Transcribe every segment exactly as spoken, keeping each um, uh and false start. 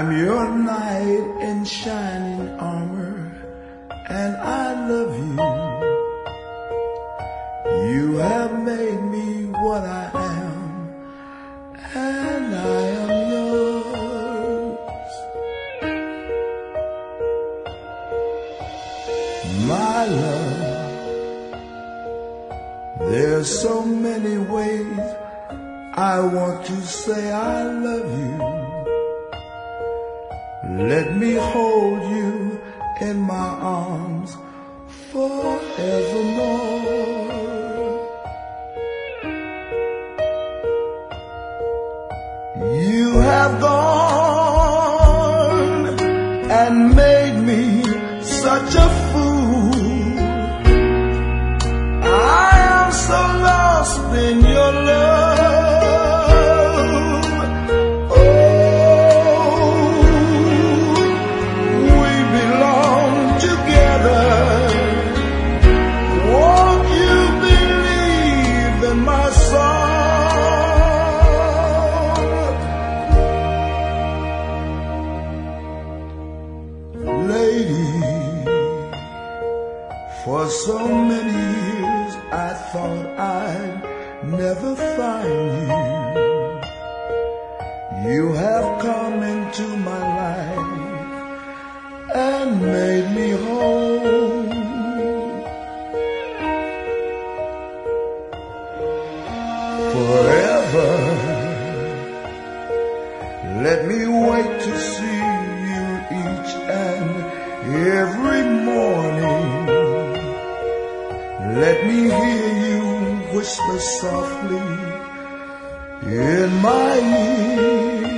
I'm your knight in shining armor, and I love you. You have made me what I am, and I am yours. My love, there's so many ways I want to say I love you. Let me hold you in my arms forevermore. You have gone and made me such a fool. I am so lost in your love. Oh, we belong together. Won't you believe in my song? Lady, for so many years I thought I'd never find you. You have come into my life and made me whole. Forever, let me wait to see you each and every morning. Let me hear you whisper softly in my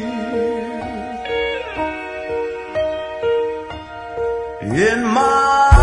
ear, in my